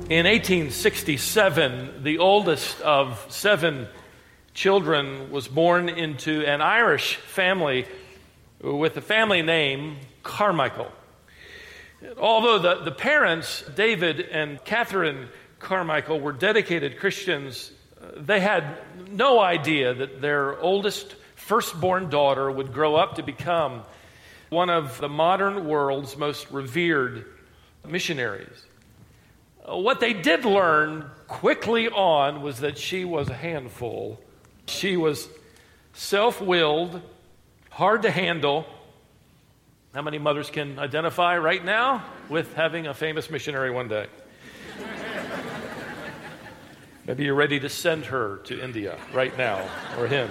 In 1867, the oldest of 7 children was born into an Irish family with the family name Carmichael. Although the parents, David and Catherine Carmichael, were dedicated Christians, they had no idea that their oldest firstborn daughter would grow up to become one of the modern world's most revered missionaries. What they did learn quickly on was that she was a handful. She was self-willed, hard to handle. How many mothers can identify right now with having a famous missionary one day? Maybe you're ready to send her to India right now, or him.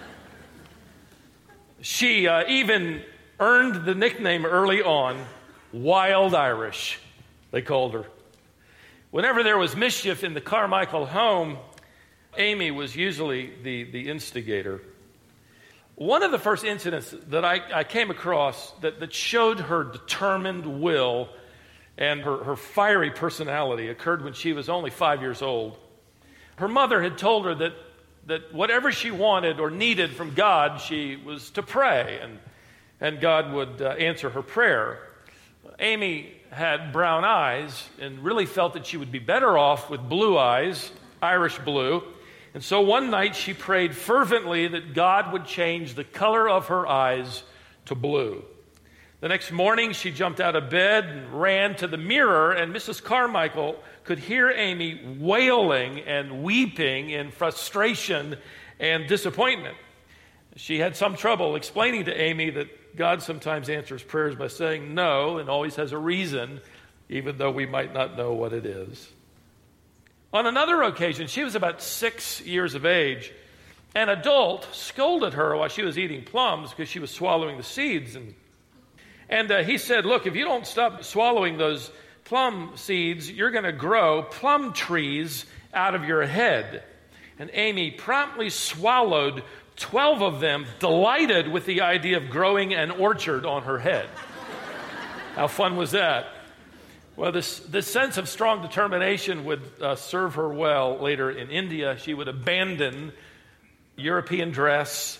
She even earned the nickname early on, Wild Irish, they called her. Whenever there was mischief in the Carmichael home, Amy was usually the instigator. One of the first incidents that I came across that showed her determined will and her fiery personality occurred when she was only 5 years old. Her mother had told her that whatever she wanted or needed from God, she was to pray, and God would answer her prayer. Amy had brown eyes and really felt that she would be better off with blue eyes, Irish blue. And so one night she prayed fervently that God would change the color of her eyes to blue. The next morning she jumped out of bed and ran to the mirror, and Mrs. Carmichael could hear Amy wailing and weeping in frustration and disappointment. She had some trouble explaining to Amy that God sometimes answers prayers by saying no and always has a reason, even though we might not know what it is. On another occasion, she was about 6 years of age. An adult scolded her while she was eating plums because she was swallowing the seeds. And he said, "Look, if you don't stop swallowing those plum seeds, you're going to grow plum trees out of your head." And Amy promptly swallowed 12 of them, delighted with the idea of growing an orchard on her head. How fun was that? Well, this sense of strong determination would serve her well later in India. She would abandon European dress.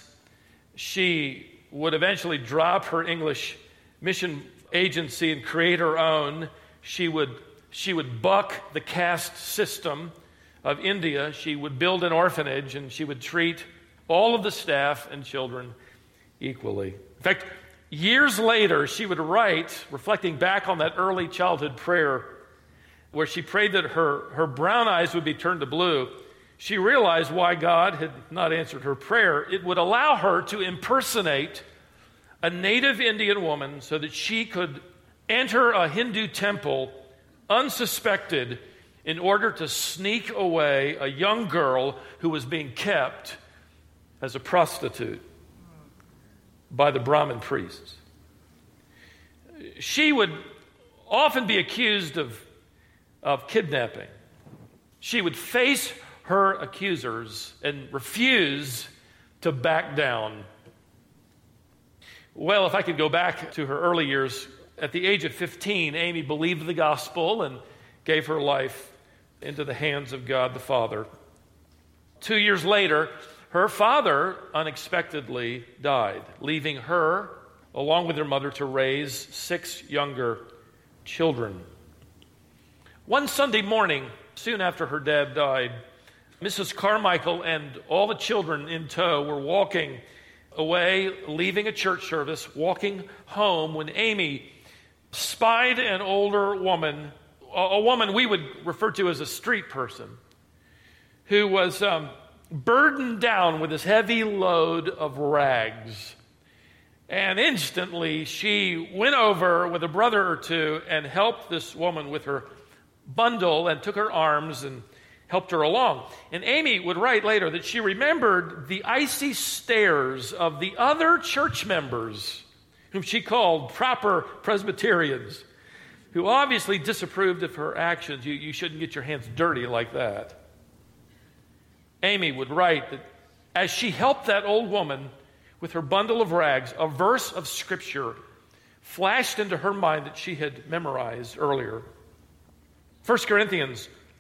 She would eventually drop her English mission agency and create her own. She would buck the caste system of India. She would build an orphanage, and she would treat all of the staff and children equally. In fact, years later, she would write, reflecting back on that early childhood prayer, where she prayed that her brown eyes would be turned to blue. She realized why God had not answered her prayer. It would allow her to impersonate a native Indian woman so that she could enter a Hindu temple unsuspected in order to sneak away a young girl who was being kept as a prostitute by the Brahmin priests. She would often be accused of kidnapping. She would face her accusers and refuse to back down. Well, if I could go back to her early years, at the age of 15, Amy believed the gospel and gave her life into the hands of God the Father. 2 years later, her father unexpectedly died, leaving her, along with her mother, to raise 6 younger children. One Sunday morning, soon after her dad died, Mrs. Carmichael and all the children in tow were walking away, leaving a church service, walking home, when Amy spied an older woman, a woman we would refer to as a street person, who was burdened down with this heavy load of rags. And instantly she went over with a brother or two and helped this woman with her bundle and took her arms and helped her along. And Amy would write later that she remembered the icy stares of the other church members, whom she called proper Presbyterians, who obviously disapproved of her actions. You shouldn't get your hands dirty like that. Amy would write that as she helped that old woman with her bundle of rags, a verse of Scripture flashed into her mind that she had memorized earlier. 1 Corinthians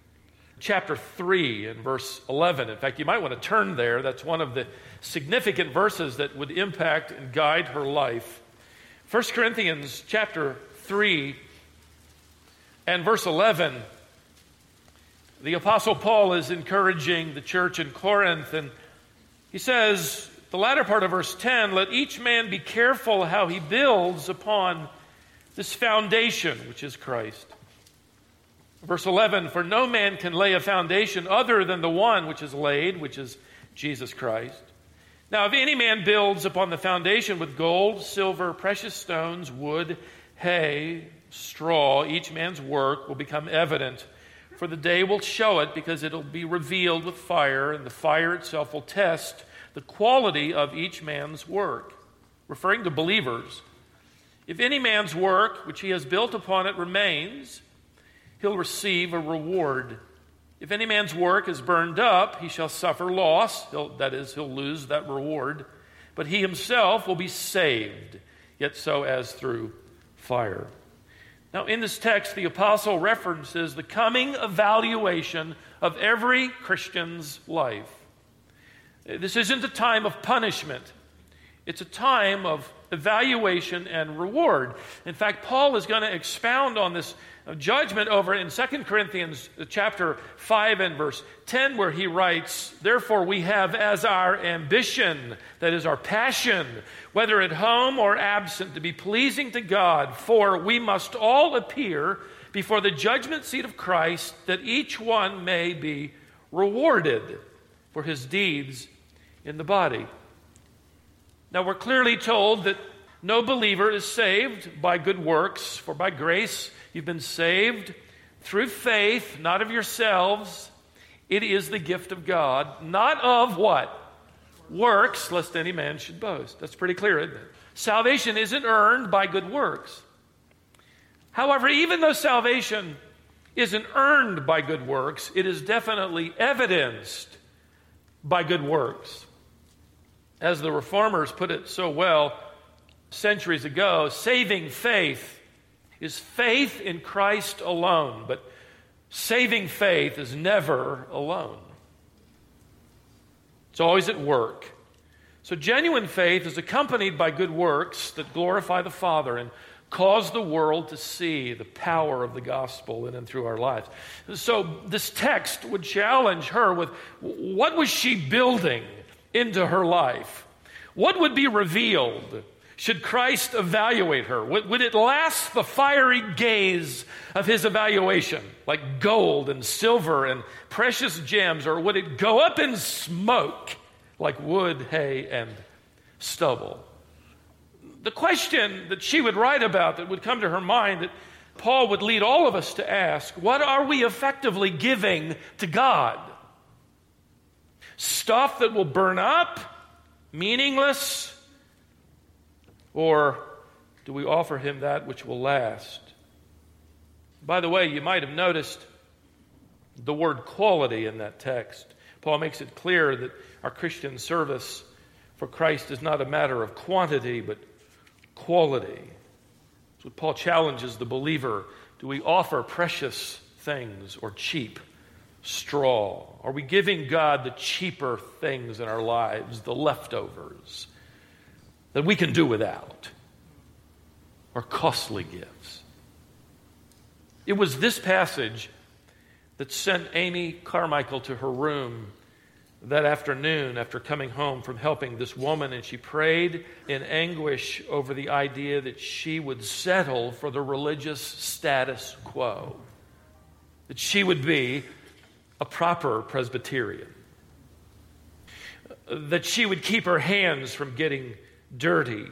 chapter 3 and verse 11. In fact, you might want to turn there. That's one of the significant verses that would impact and guide her life. 1 Corinthians chapter 3 and verse 11. The Apostle Paul is encouraging the church in Corinth, and he says, the latter part of verse 10, let each man be careful how he builds upon this foundation, which is Christ. Verse 11, for no man can lay a foundation other than the one which is laid, which is Jesus Christ. Now, if any man builds upon the foundation with gold, silver, precious stones, wood, hay, straw, each man's work will become evident, for the day will show it, because it will be revealed with fire, and the fire itself will test the quality of each man's work. Referring to believers, if any man's work which he has built upon it remains, he'll receive a reward. If any man's work is burned up, he shall suffer loss, that is, he'll lose that reward, but he himself will be saved, yet so as through fire. Now, in this text, the apostle references the coming evaluation of every Christian's life. This isn't a time of punishment. It's a time of evaluation and reward. In fact, Paul is going to expound on this judgment over in 2 Corinthians chapter 5 and verse 10, where he writes, therefore we have as our ambition, that is our passion, whether at home or absent, to be pleasing to God, for we must all appear before the judgment seat of Christ, that each one may be rewarded for his deeds in the body. Now, we're clearly told that no believer is saved by good works, for by grace you've been saved through faith, not of yourselves. It is the gift of God, not of what? Works, lest any man should boast. That's pretty clear, isn't it? Salvation isn't earned by good works. However, even though salvation isn't earned by good works, it is definitely evidenced by good works. As the Reformers put it so well centuries ago, saving faith is faith in Christ alone, but saving faith is never alone. It's always at work. So genuine faith is accompanied by good works that glorify the Father and cause the world to see the power of the gospel in and through our lives. So this text would challenge her with, what was she building into her life? What would be revealed should Christ evaluate her? Would it last the fiery gaze of his evaluation, like gold and silver and precious gems, or would it go up in smoke like wood, hay, and stubble? The question that she would write about, that would come to her mind, that Paul would lead all of us to ask, what are we effectively giving to God? Stuff that will burn up? Meaningless? Or do we offer him that which will last? By the way, you might have noticed the word quality in that text. Paul makes it clear that our Christian service for Christ is not a matter of quantity, but quality. So Paul challenges the believer. Do we offer precious things or cheap straw? Are we giving God the cheaper things in our lives, the leftovers that we can do without, or costly gifts? It was this passage that sent Amy Carmichael to her room that afternoon after coming home from helping this woman, and she prayed in anguish over the idea that she would settle for the religious status quo, that she would be a proper Presbyterian, that she would keep her hands from getting dirty,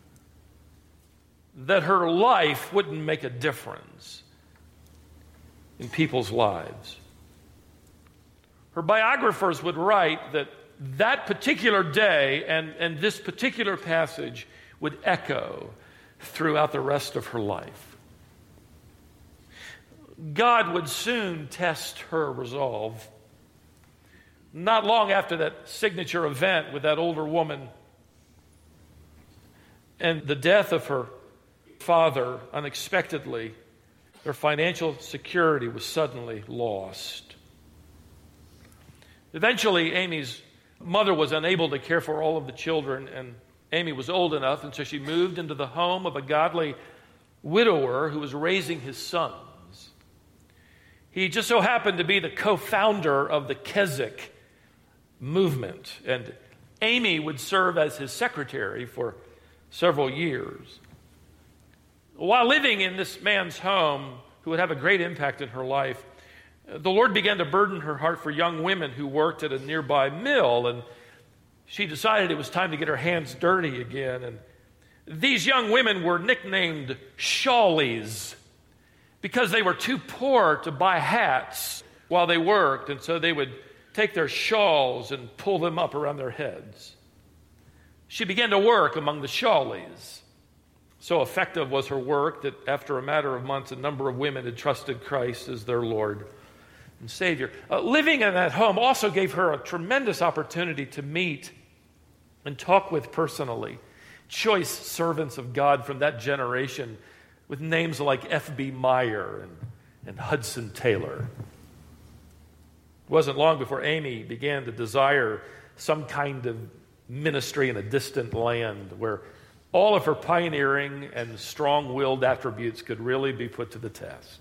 that her life wouldn't make a difference in people's lives. Her biographers would write that that particular day and this particular passage would echo throughout the rest of her life. God would soon test her resolve. Not long after that signature event with that older woman and the death of her father unexpectedly, their financial security was suddenly lost. Eventually, Amy's mother was unable to care for all of the children, and Amy was old enough, and so she moved into the home of a godly widower who was raising his sons. He just so happened to be the co-founder of the Keswick movement, and Amy would serve as his secretary for several years. While living in this man's home, who would have a great impact in her life, the Lord began to burden her heart for young women who worked at a nearby mill, and she decided it was time to get her hands dirty again. And these young women were nicknamed Shawlies because they were too poor to buy hats while they worked, and so they would take their shawls and pull them up around their heads. She began to work among the Shawlies. So effective was her work that after a matter of months, a number of women had trusted Christ as their Lord and Savior. Living in that home also gave her a tremendous opportunity to meet and talk with personally choice servants of God from that generation with names like F.B. Meyer and Hudson Taylor. It wasn't long before Amy began to desire some kind of ministry in a distant land where all of her pioneering and strong-willed attributes could really be put to the test.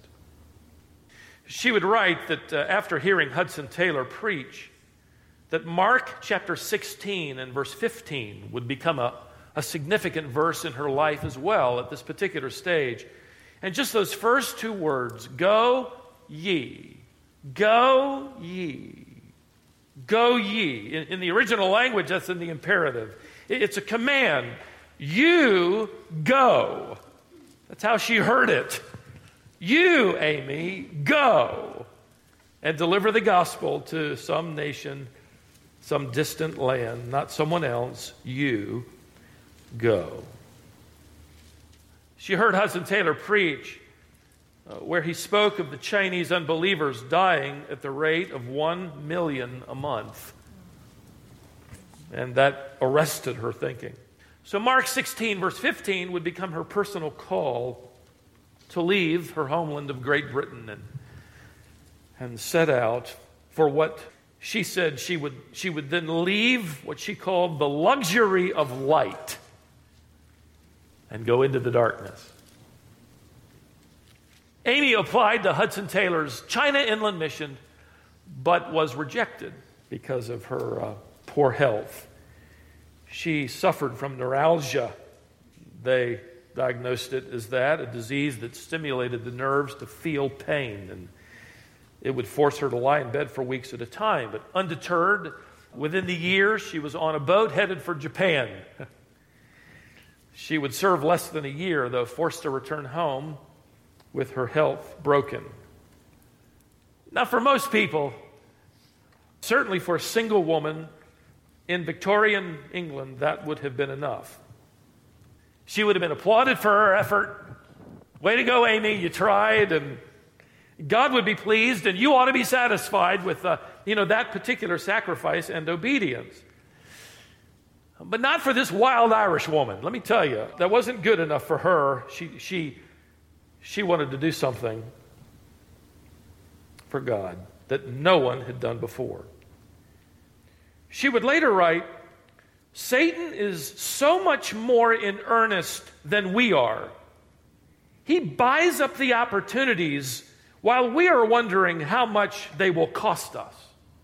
She would write that after hearing Hudson Taylor preach, that Mark chapter 16 and verse 15 would become a significant verse in her life as well at this particular stage. And just those first two words, go ye, go ye, go ye. In the original language, that's in the imperative. It's a command. You go. That's how she heard it. You, Amy, go and deliver the gospel to some nation, some distant land, not someone else. You go. She heard Hudson Taylor preach where he spoke of the Chinese unbelievers dying at the rate of 1 million a month. And that arrested her thinking. So Mark 16, verse 15 would become her personal call to leave her homeland of Great Britain and set out for what she said she would then leave what she called the luxury of light and go into the darkness. Amy applied to Hudson Taylor's China Inland Mission, but was rejected because of her poor health. She suffered from neuralgia. They diagnosed it as that, a disease that stimulated the nerves to feel pain, and it would force her to lie in bed for weeks at a time. But undeterred, within the year, she was on a boat headed for Japan. She would serve less than a year, though forced to return home with her health broken. Now, for most people, certainly for a single woman in Victorian England, that would have been enough. She would have been applauded for her effort. Way to go, Amy, you tried, and God would be pleased, and you ought to be satisfied with that particular sacrifice and obedience. But not for this wild Irish woman. Let me tell you, that wasn't good enough for her. She wanted to do something for God that no one had done before. She would later write, Satan is so much more in earnest than we are. He buys up the opportunities while we are wondering how much they will cost us.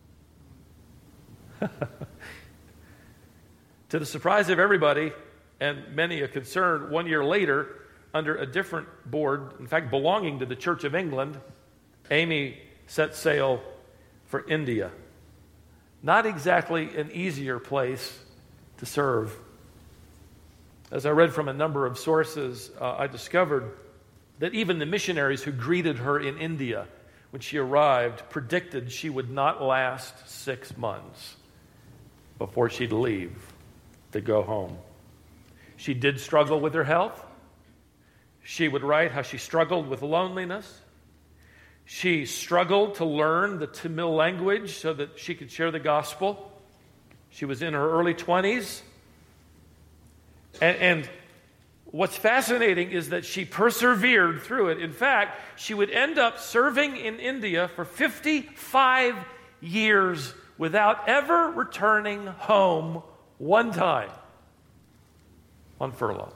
To the surprise of everybody, and many are concerned, 1 year later, under a different board, in fact belonging to the Church of England, Amy set sail for India. Not exactly an easier place to serve. As I read from a number of sources, I discovered that even the missionaries who greeted her in India when she arrived predicted she would not last 6 months before she'd leave to go home. She did struggle with her health. She would write how she struggled with loneliness. She struggled to learn the Tamil language so that she could share the gospel. She was in her early 20s. And what's fascinating is that she persevered through it. In fact, she would end up serving in India for 55 years without ever returning home one time on furlough.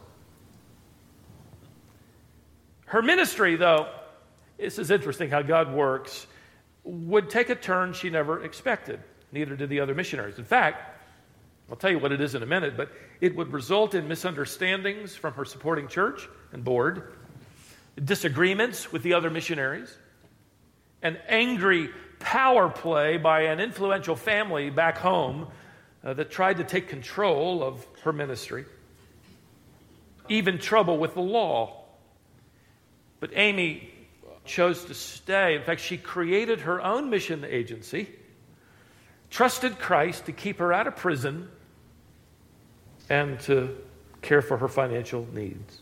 Her ministry, though, this is interesting how God works, would take a turn she never expected. Neither did the other missionaries. In fact, I'll tell you what it is in a minute, but it would result in misunderstandings from her supporting church and board, disagreements with the other missionaries, an angry power play by an influential family back home that tried to take control of her ministry, even trouble with the law. But Amy chose to stay. In fact, she created her own mission agency, trusted Christ to keep her out of prison and to care for her financial needs.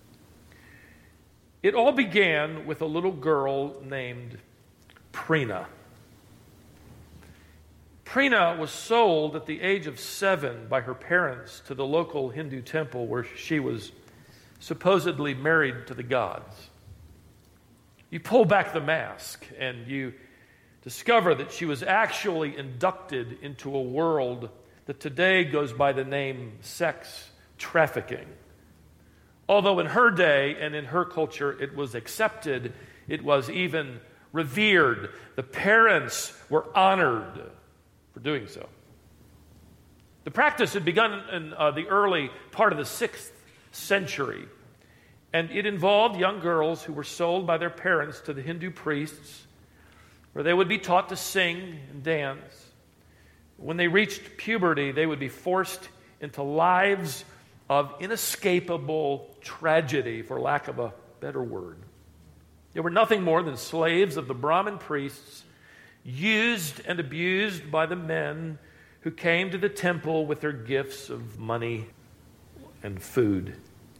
It all began with a little girl named Preena. Preena was sold at the age of 7 by her parents to the local Hindu temple where she was supposedly married to the gods. You pull back the mask and you discover that she was actually inducted into a world that today goes by the name sex trafficking. Although in her day and in her culture it was accepted, it was even revered. The parents were honored for doing so. The practice had begun in the early part of the 6th century, and it involved young girls who were sold by their parents to the Hindu priests, where they would be taught to sing and dance. When they reached puberty, they would be forced into lives of inescapable tragedy, for lack of a better word. They were nothing more than slaves of the Brahmin priests, used and abused by the men who came to the temple with their gifts of money and food.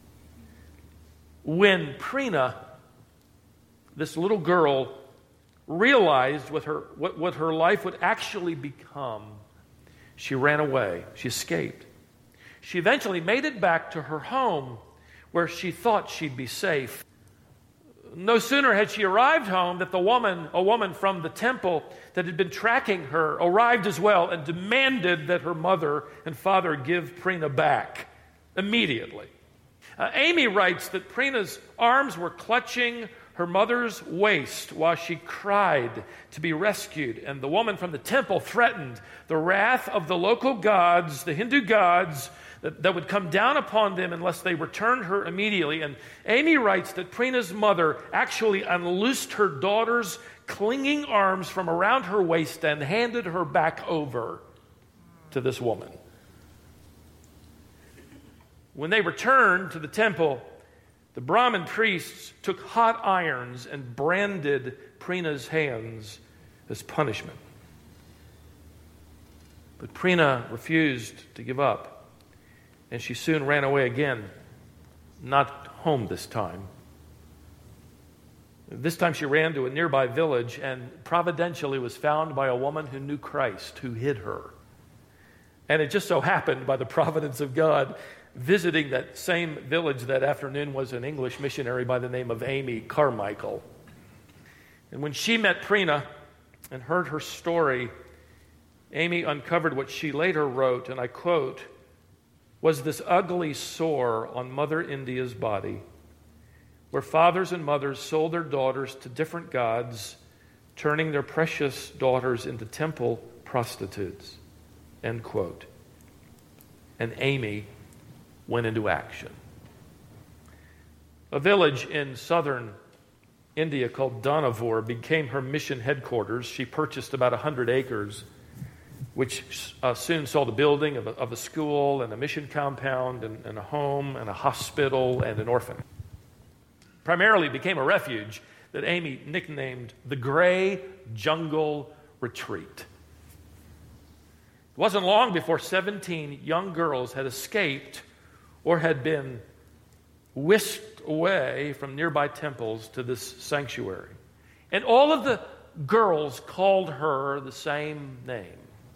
When Preena, this little girl, realized what her life would actually become, she ran away. She escaped. She eventually made it back to her home where she thought she'd be safe. No sooner had she arrived home that a woman from the temple that had been tracking her, arrived as well and demanded that her mother and father give Preena back immediately. Amy writes that Preena's arms were clutching her mother's waist while she cried to be rescued, and the woman from the temple threatened the wrath of the local gods, the Hindu gods, that would come down upon them unless they returned her immediately. And Amy writes that Preena's mother actually unloosed her daughter's clinging arms from around her waist and handed her back over to this woman. When they returned to the temple, the Brahmin priests took hot irons and branded Preena's hands as punishment. But Preena refused to give up. And she soon ran away again, not home this time. This time she ran to a nearby village and providentially was found by a woman who knew Christ, who hid her. And it just so happened, by the providence of God, visiting that same village that afternoon was an English missionary by the name of Amy Carmichael. And when she met Preena and heard her story, Amy uncovered what she later wrote, and I quote, "Was this ugly sore on Mother India's body, where fathers and mothers sold their daughters to different gods, turning their precious daughters into temple prostitutes." End quote. And Amy went into action. A village in southern India called Danavur became her mission headquarters. She purchased about 100 acres, which soon saw the building of a school and a mission compound and a home and a hospital and an orphan. Primarily became a refuge that Amy nicknamed the Gray Jungle Retreat. It wasn't long before 17 young girls had escaped or had been whisked away from nearby temples to this sanctuary. And all of the girls called her the same name.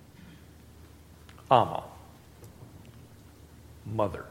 Amma, mother.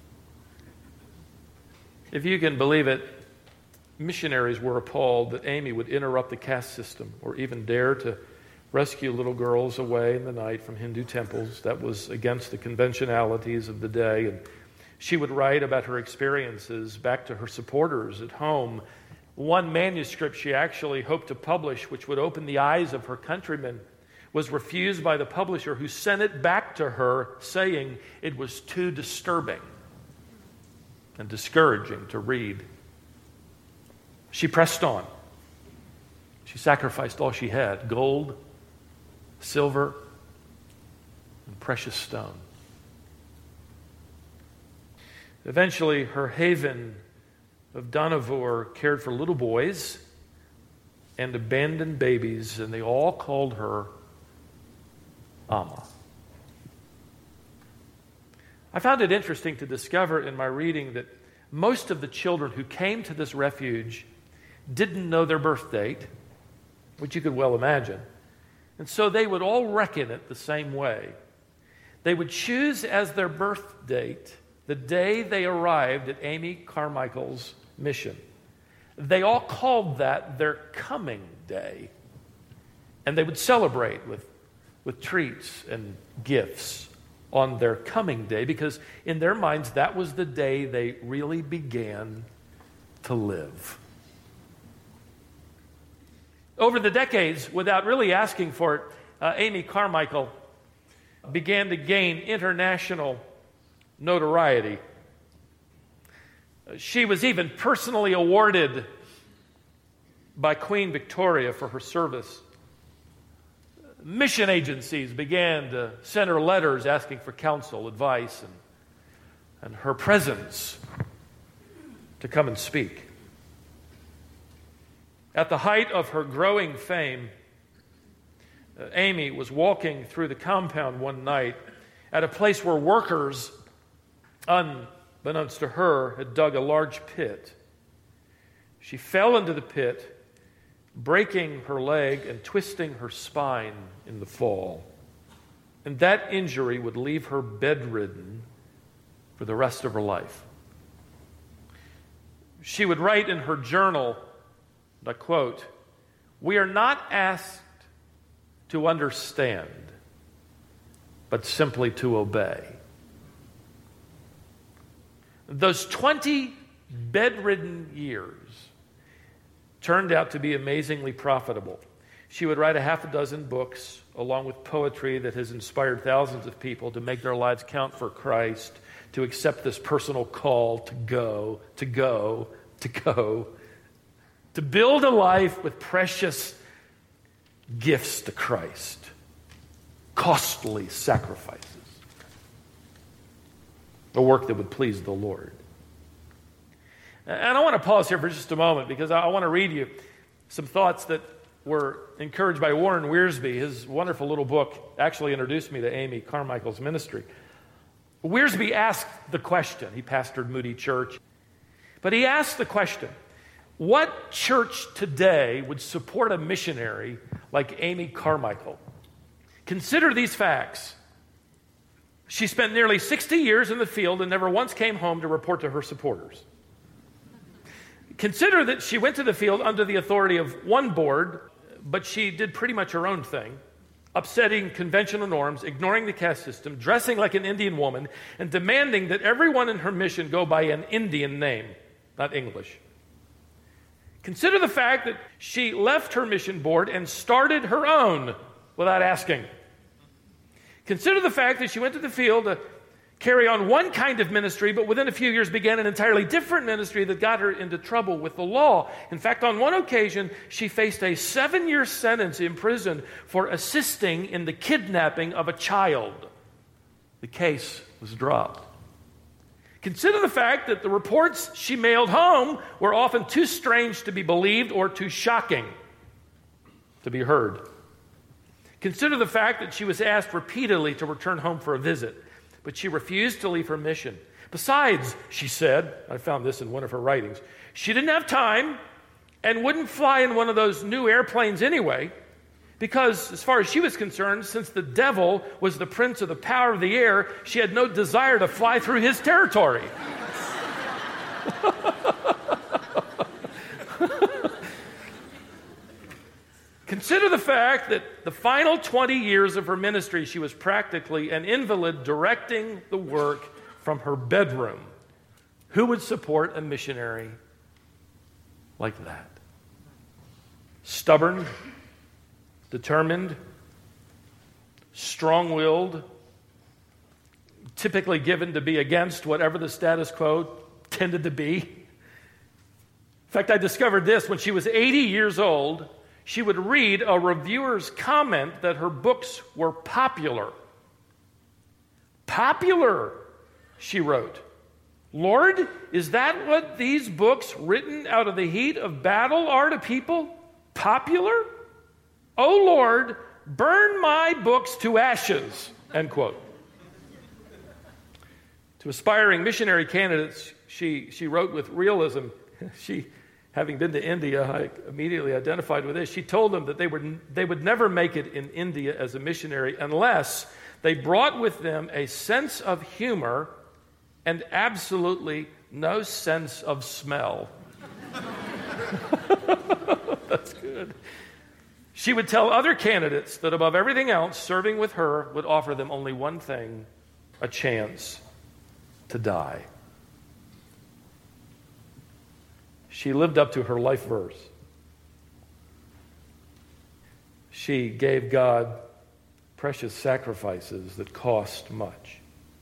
If you can believe it, missionaries were appalled that Amy would interrupt the caste system or even dare to rescue little girls away in the night from Hindu temples. That was against the conventionalities of the day. And she would write about her experiences back to her supporters at home. One manuscript she actually hoped to publish, which would open the eyes of her countrymen, was refused by the publisher, who sent it back to her saying it was too disturbing and discouraging to read. She pressed on. She sacrificed all she had: gold, silver, and precious stone. Eventually, her haven of Dohnavur cared for little boys and abandoned babies, and they all called her Amma. I found it interesting to discover in my reading that most of the children who came to this refuge didn't know their birth date, which you could well imagine. And so they would all reckon it the same way. They would choose as their birth date the day they arrived at Amy Carmichael's mission. They all called that their coming day. And they would celebrate with treats and gifts on their coming day, because in their minds that was the day they really began to live. Over the decades, without really asking for it, Amy Carmichael began to gain international notoriety. She was even personally awarded by Queen Victoria for her service. Mission agencies began to send her letters asking for counsel, advice, and her presence to come and speak. At the height of her growing fame, Amy was walking through the compound one night at a place where workers, unbeknownst to her, had dug a large pit. She fell into the pit, breaking her leg and twisting her spine in the fall. And that injury would leave her bedridden for the rest of her life. She would write in her journal, and I quote, "We are not asked to understand, but simply to obey." Those 20 bedridden years turned out to be amazingly profitable. She would write a half a dozen books, along with poetry that has inspired thousands of people to make their lives count for Christ, to accept this personal call to go, to go, to go, to build a life with precious gifts to Christ, costly sacrifices, a work that would please the Lord. And I want to pause here for just a moment, because I want to read you some thoughts that were encouraged by Warren Wiersbe. His wonderful little book actually introduced me to Amy Carmichael's ministry. Wiersbe asked the question. He pastored Moody Church. But he asked the question, what church today would support a missionary like Amy Carmichael? Consider these facts. She spent nearly 60 years in the field and never once came home to report to her supporters. Consider that she went to the field under the authority of one board, but she did pretty much her own thing, upsetting conventional norms, ignoring the caste system, dressing like an Indian woman, and demanding that everyone in her mission go by an Indian name, not English. Consider the fact that she left her mission board and started her own without asking. Consider the fact that she went to the field to carry on one kind of ministry, but within a few years began an entirely different ministry that got her into trouble with the law. In fact, on one occasion, she faced a 7-year sentence in prison for assisting in the kidnapping of a child. The case was dropped. Consider the fact that the reports she mailed home were often too strange to be believed or too shocking to be heard. Consider the fact that she was asked repeatedly to return home for a visit, but she refused to leave her mission. Besides, she said, I found this in one of her writings, she didn't have time and wouldn't fly in one of those new airplanes anyway, because as far as she was concerned, since the devil was the prince of the power of the air, she had no desire to fly through his territory. Consider the fact that the final 20 years of her ministry, she was practically an invalid directing the work from her bedroom. Who would support a missionary like that? Stubborn, determined, strong-willed, typically given to be against whatever the status quo tended to be. In fact, I discovered this when she was 80 years old. She would read a reviewer's comment that her books were popular. Popular, she wrote. Lord, is that what these books written out of the heat of battle are to people? Popular? Oh Lord, burn my books to ashes, end quote. To aspiring missionary candidates, she wrote with realism. Having been to India, I immediately identified with this. She told them that they would never make it in India as a missionary unless they brought with them a sense of humor and absolutely no sense of smell. That's good. She would tell other candidates that above everything else, serving with her would offer them only one thing: a chance to die. She lived up to her life verse. She gave God precious sacrifices that cost much.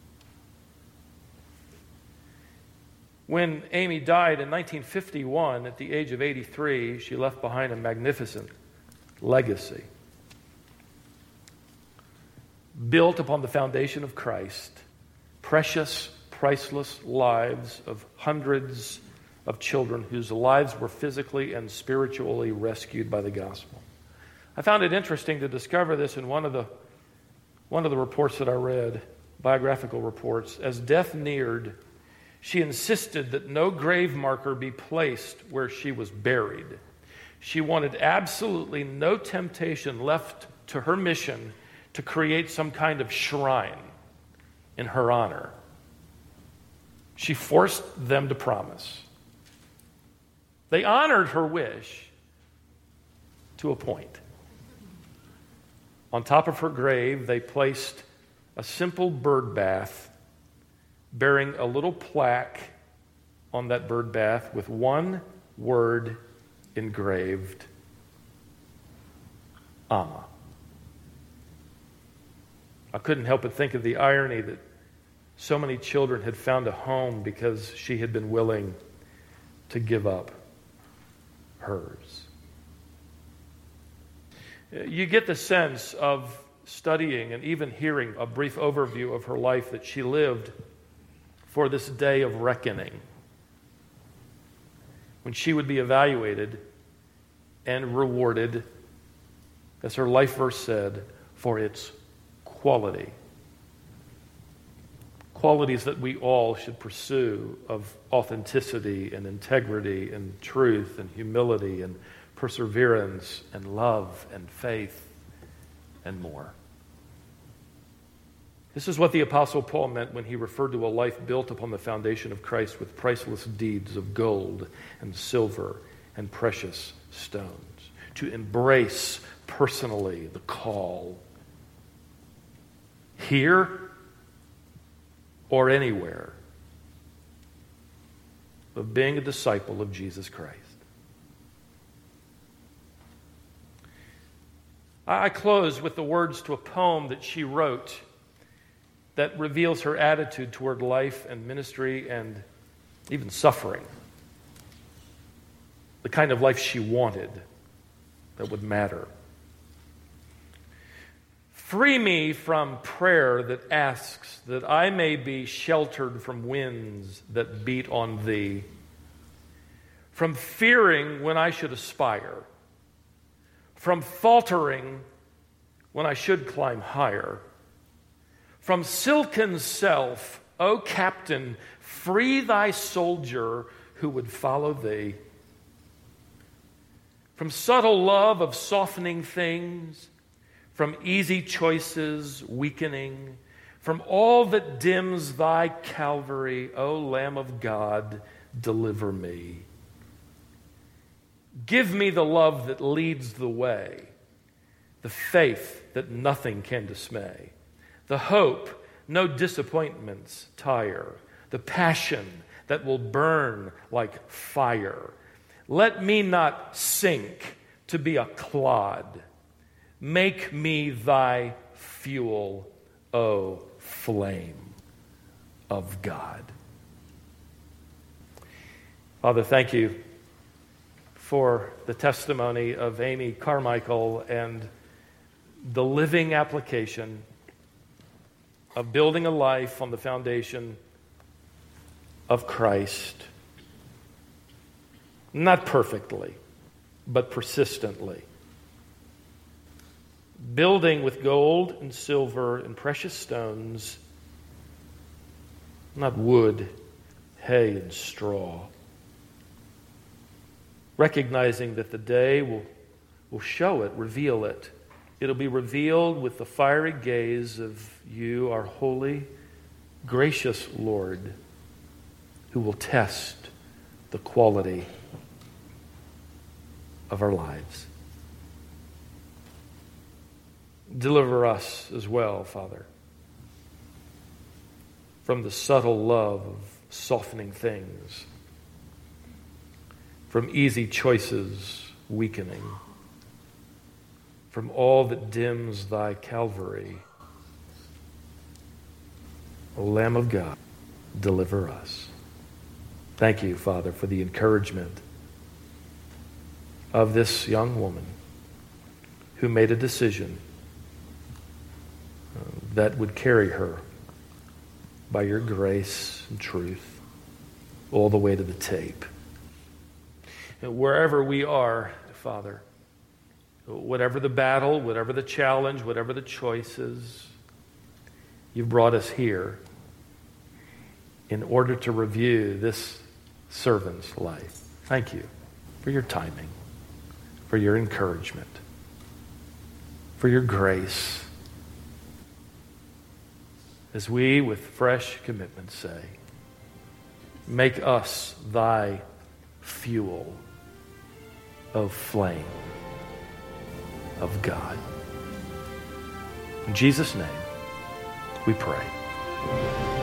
When Amy died in 1951 at the age of 83, she left behind a magnificent legacy built upon the foundation of Christ, precious, priceless lives of hundreds of children whose lives were physically and spiritually rescued by the gospel. I found it interesting to discover this in one of the reports that I read, biographical reports. As death neared, she insisted that no grave marker be placed where she was buried. She wanted absolutely no temptation left to her mission to create some kind of shrine in her honor. She forced them to promise. They honored her wish to a point. On top of her grave, they placed a simple bird bath bearing a little plaque on that bird bath with one word engraved: Amma. I couldn't help but think of the irony that so many children had found a home because she had been willing to give up hers. You get the sense of studying and even hearing a brief overview of her life that she lived for this day of reckoning, when she would be evaluated and rewarded, as her life verse said, for its quality. Qualities that we all should pursue of authenticity and integrity and truth and humility and perseverance and love and faith and more. This is what the Apostle Paul meant when he referred to a life built upon the foundation of Christ with priceless deeds of gold and silver and precious stones. To embrace personally the call here or anywhere of being a disciple of Jesus Christ. I close with the words to a poem that she wrote that reveals her attitude toward life and ministry and even suffering. The kind of life she wanted that would matter. Free me from prayer that asks that I may be sheltered from winds that beat on thee, from fearing when I should aspire, from faltering when I should climb higher, from silken self, O Captain, free thy soldier who would follow thee, from subtle love of softening things, from easy choices weakening, from all that dims thy Calvary, O Lamb of God, deliver me. Give me the love that leads the way, the faith that nothing can dismay, the hope no disappointments tire, the passion that will burn like fire. Let me not sink to be a clod. Make me thy fuel, O flame of God. Father, thank you for the testimony of Amy Carmichael and the living application of building a life on the foundation of Christ. Not perfectly, but persistently. Building with gold and silver and precious stones, not wood, hay, and straw. Recognizing that the day will show it, reveal it. It'll be revealed with the fiery gaze of you, our holy, gracious Lord, who will test the quality of our lives. Deliver us as well, Father, from the subtle love of softening things, from easy choices weakening, from all that dims thy Calvary. O Lamb of God, deliver us. Thank you, Father, for the encouragement of this young woman who made a decision that would carry her by your grace and truth all the way to the tape. And wherever we are, Father, whatever the battle, whatever the challenge, whatever the choices, you've brought us here in order to review this servant's life. Thank you for your timing, for your encouragement, for your grace. As we, with fresh commitment, say, make us thy fuel, O flame of God. In Jesus' name, we pray.